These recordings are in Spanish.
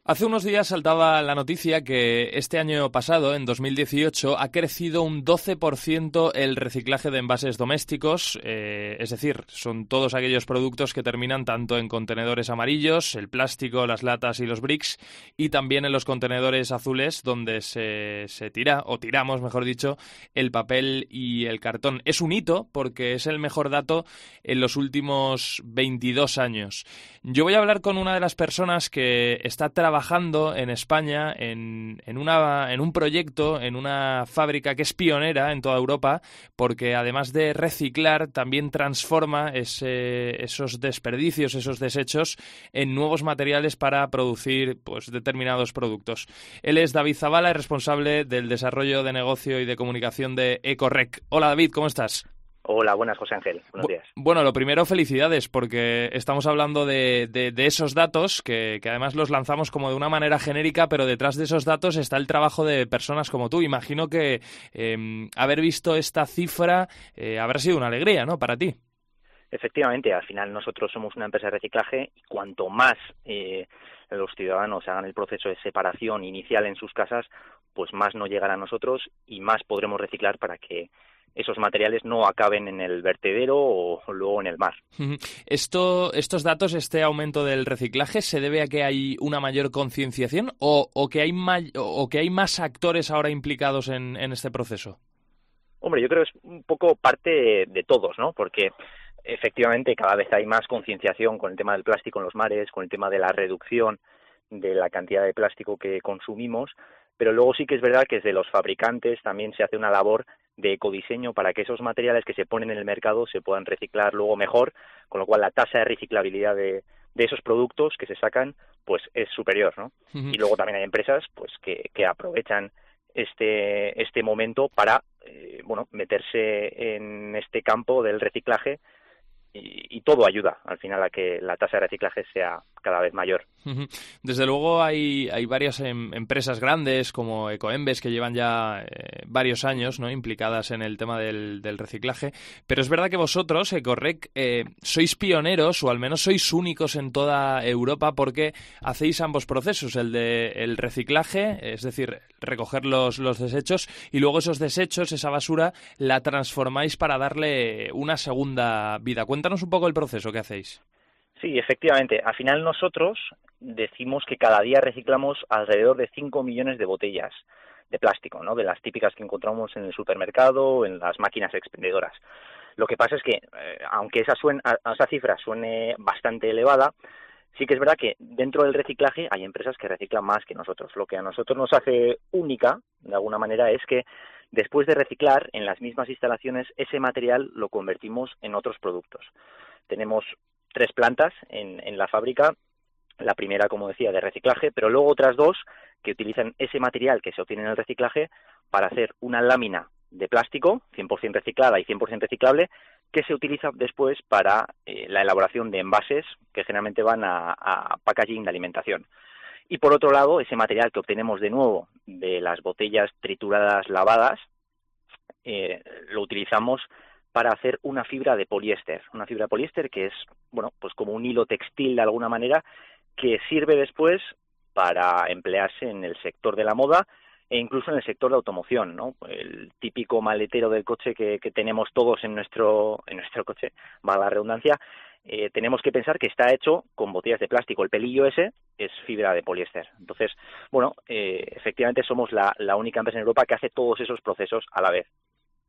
Hace unos días saltaba la noticia que este año pasado, en 2018, ha crecido un 12% el reciclaje de envases domésticos, es decir, son todos aquellos productos que terminan tanto en contenedores amarillos, el plástico, las latas y los bricks, y también en los contenedores azules donde se tira, o tiramos, mejor dicho, el papel y el cartón. Es un hito porque es el mejor dato en los últimos 22 años. Yo voy a hablar con una de las personas que está trabajando en España en un proyecto, en una fábrica que es pionera en toda Europa, porque además de reciclar, también transforma esos desperdicios, esos desechos, en nuevos materiales para producir pues determinados productos. Él es David Zavala, responsable del desarrollo de negocio y de comunicación de Ecorec. Hola David, ¿cómo estás? Hola, buenas, José Ángel. Buenos días. Bueno, lo primero, felicidades, porque estamos hablando de esos datos que además los lanzamos como de una manera genérica, pero detrás de esos datos está el trabajo de personas como tú. Imagino que haber visto esta cifra habrá sido una alegría, ¿no?, para ti. Efectivamente, al final nosotros somos una empresa de reciclaje y cuanto más los ciudadanos hagan el proceso de separación inicial en sus casas, pues más nos llegará a nosotros y más podremos reciclar para que esos materiales no acaben en el vertedero o luego en el mar. ¿Estos datos, este aumento del reciclaje, se debe a que hay una mayor concienciación o que hay más actores ahora implicados en este proceso? Hombre, yo creo que es un poco parte de todos, ¿no? Porque efectivamente cada vez hay más concienciación con el tema del plástico en los mares, con el tema de la reducción de la cantidad de plástico que consumimos, pero luego sí que es verdad que desde los fabricantes también se hace una labor de ecodiseño para que esos materiales que se ponen en el mercado se puedan reciclar luego mejor, con lo cual la tasa de reciclabilidad de esos productos que se sacan pues es superior, ¿no? Uh-huh. Y luego también hay empresas pues que aprovechan este momento para meterse en este campo del reciclaje y todo ayuda al final a que la tasa de reciclaje sea cada vez mayor. Desde luego hay varias empresas grandes como Ecoembes que llevan ya varios años, ¿no?, implicadas en el tema del reciclaje, pero es verdad que vosotros, Ecorec, sois pioneros o al menos sois únicos en toda Europa porque hacéis ambos procesos, el reciclaje, es decir, recoger los desechos y luego esos desechos, esa basura, la transformáis para darle una segunda vida. Cuéntanos un poco el proceso que hacéis. Sí, efectivamente. Al final nosotros decimos que cada día reciclamos alrededor de 5 millones de botellas de plástico, ¿no?, de las típicas que encontramos en el supermercado, en las máquinas expendedoras. Lo que pasa es que, aunque esa cifra suene bastante elevada, sí que es verdad que dentro del reciclaje hay empresas que reciclan más que nosotros. Lo que a nosotros nos hace única, de alguna manera, es que después de reciclar en las mismas instalaciones, ese material lo convertimos en otros productos. Tenemos 3 plantas en la fábrica, la primera, como decía, de reciclaje, pero luego otras 2 que utilizan ese material que se obtiene en el reciclaje para hacer una lámina de plástico 100% reciclada y 100% reciclable que se utiliza después para la elaboración de envases que generalmente van a packaging de alimentación. Y por otro lado, ese material que obtenemos de nuevo de las botellas trituradas lavadas, lo utilizamos para hacer una fibra de poliéster que es, bueno, pues como un hilo textil de alguna manera que sirve después para emplearse en el sector de la moda e incluso en el sector de automoción, ¿no? El típico maletero del coche que tenemos todos en nuestro coche, valga la redundancia, tenemos que pensar que está hecho con botellas de plástico. El pelillo ese es fibra de poliéster. Entonces, bueno, efectivamente somos la única empresa en Europa que hace todos esos procesos a la vez.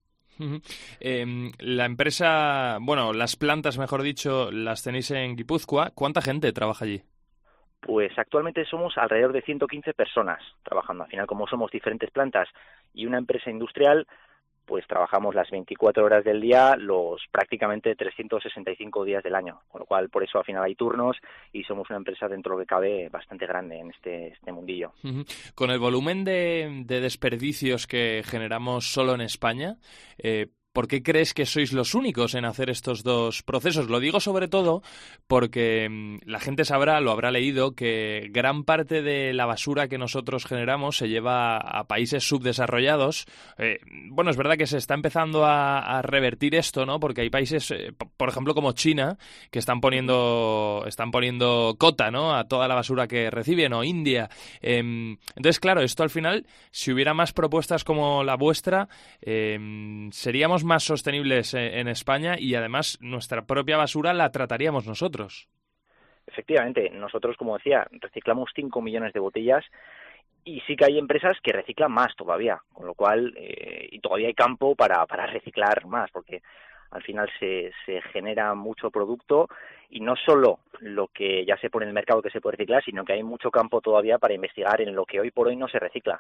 La empresa, bueno, las plantas, mejor dicho, las tenéis en Guipúzcoa. ¿Cuánta gente trabaja allí? Pues actualmente somos alrededor de 115 personas trabajando. Al final, como somos diferentes plantas y una empresa industrial, pues trabajamos las 24 horas del día, los prácticamente 365 días del año. Con lo cual, por eso al final hay turnos y somos una empresa dentro de lo que cabe bastante grande en este mundillo. Con el volumen de desperdicios que generamos solo en España, ¿por qué crees que sois los únicos en hacer estos dos procesos? Lo digo sobre todo porque la gente sabrá, lo habrá leído, que gran parte de la basura que nosotros generamos se lleva a países subdesarrollados. Bueno, es verdad que se está empezando a revertir esto, ¿no? Porque hay países, por ejemplo, como China, que están poniendo cota, ¿no?, a toda la basura que reciben, o India. Entonces, claro, esto al final, si hubiera más propuestas como la vuestra, seríamos más sostenibles en España y además nuestra propia basura la trataríamos nosotros. Efectivamente, nosotros, como decía, reciclamos 5 millones de botellas y sí que hay empresas que reciclan más todavía, con lo cual y todavía hay campo para reciclar más, porque al final se genera mucho producto y no solo lo que ya se pone en el mercado que se puede reciclar, sino que hay mucho campo todavía para investigar en lo que hoy por hoy no se recicla.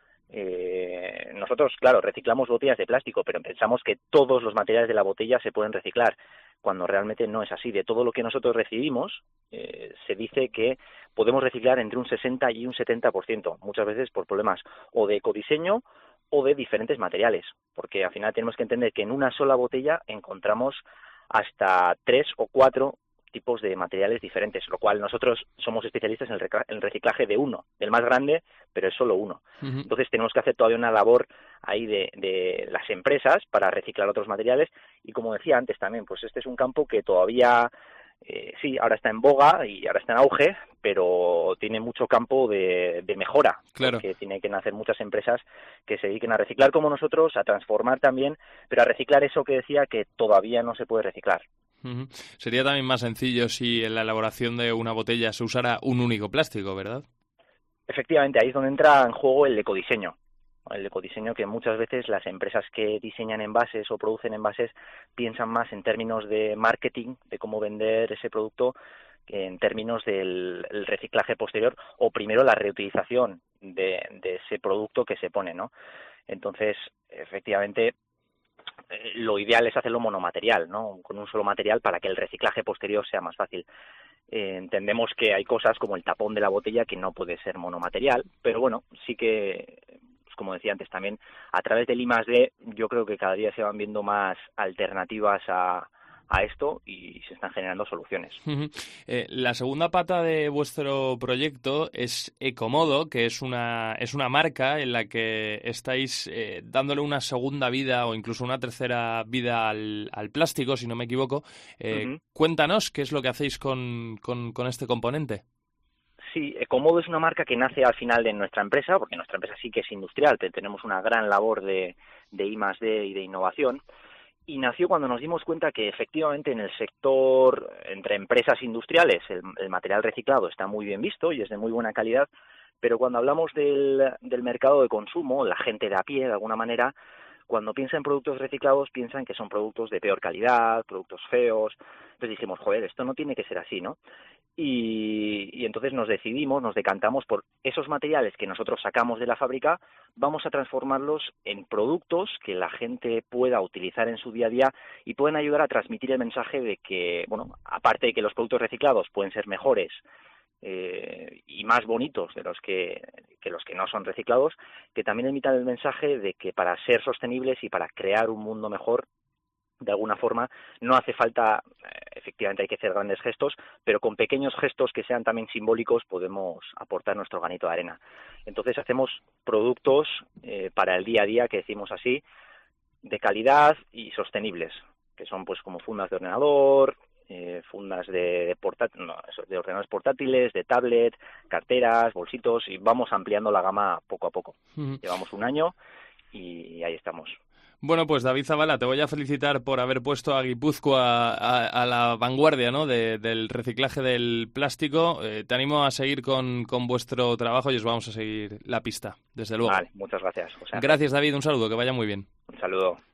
Nosotros, claro, reciclamos botellas de plástico, pero pensamos que todos los materiales de la botella se pueden reciclar, cuando realmente no es así. De todo lo que nosotros recibimos, se dice que podemos reciclar entre un 60 y un 70%, muchas veces por problemas o de ecodiseño o de diferentes materiales, porque al final tenemos que entender que en una sola botella encontramos hasta 3 o 4 tipos de materiales diferentes, lo cual nosotros somos especialistas en el reciclaje de uno, del más grande, pero es solo uno. Uh-huh. Entonces tenemos que hacer todavía una labor ahí de las empresas para reciclar otros materiales y, como decía antes también, pues este es un campo que todavía sí, ahora está en boga y ahora está en auge, pero tiene mucho campo de mejora, claro, porque tiene que nacer muchas empresas que se dediquen a reciclar como nosotros, a transformar también, pero a reciclar eso que decía que todavía no se puede reciclar. Uh-huh. Sería también más sencillo si en la elaboración de una botella se usara un único plástico, ¿verdad? Efectivamente, ahí es donde entra en juego el ecodiseño. El ecodiseño, que muchas veces las empresas que diseñan envases o producen envases piensan más en términos de marketing, de cómo vender ese producto, que en términos del reciclaje posterior o primero la reutilización de ese producto que se pone, ¿no? Entonces, efectivamente, lo ideal es hacerlo monomaterial, ¿no?, con un solo material, para que el reciclaje posterior sea más fácil. Entendemos que hay cosas como el tapón de la botella que no puede ser monomaterial, pero bueno, sí que, pues como decía antes también, a través del I+D yo creo que cada día se van viendo más alternativas a esto y se están generando soluciones. Uh-huh. La segunda pata de vuestro proyecto es Ecomodo, que es una marca en la que estáis dándole una segunda vida o incluso una tercera vida al plástico, si no me equivoco. Uh-huh. Cuéntanos qué es lo que hacéis con este componente. Sí, Ecomodo es una marca que nace al final de nuestra empresa, porque nuestra empresa sí que es industrial, tenemos una gran labor de I+D y de innovación. Y nació cuando nos dimos cuenta que efectivamente en el sector, entre empresas industriales, el material reciclado está muy bien visto y es de muy buena calidad, pero cuando hablamos del mercado de consumo, la gente de a pie, de alguna manera, cuando piensa en productos reciclados, piensan que son productos de peor calidad, productos feos. Entonces dijimos, joder, esto no tiene que ser así, ¿no? Y entonces nos decantamos por esos materiales que nosotros sacamos de la fábrica, vamos a transformarlos en productos que la gente pueda utilizar en su día a día y pueden ayudar a transmitir el mensaje de que, bueno, aparte de que los productos reciclados pueden ser mejores y más bonitos de los que no son reciclados, que también emitan el mensaje de que para ser sostenibles y para crear un mundo mejor, de alguna forma, no hace falta, efectivamente hay que hacer grandes gestos, pero con pequeños gestos que sean también simbólicos podemos aportar nuestro granito de arena. Entonces hacemos productos para el día a día, que decimos así, de calidad y sostenibles, que son pues como fundas de ordenador, fundas de ordenadores portátiles, de tablet, carteras, bolsitos, y vamos ampliando la gama poco a poco. Uh-huh. Llevamos un año y ahí estamos. Bueno, pues David Zabala, te voy a felicitar por haber puesto a Guipúzcoa a la vanguardia, ¿no?, del reciclaje del plástico. Te animo a seguir con vuestro trabajo y os vamos a seguir la pista, desde luego. Vale, muchas gracias, José. Gracias, David, un saludo, que vaya muy bien. Un saludo.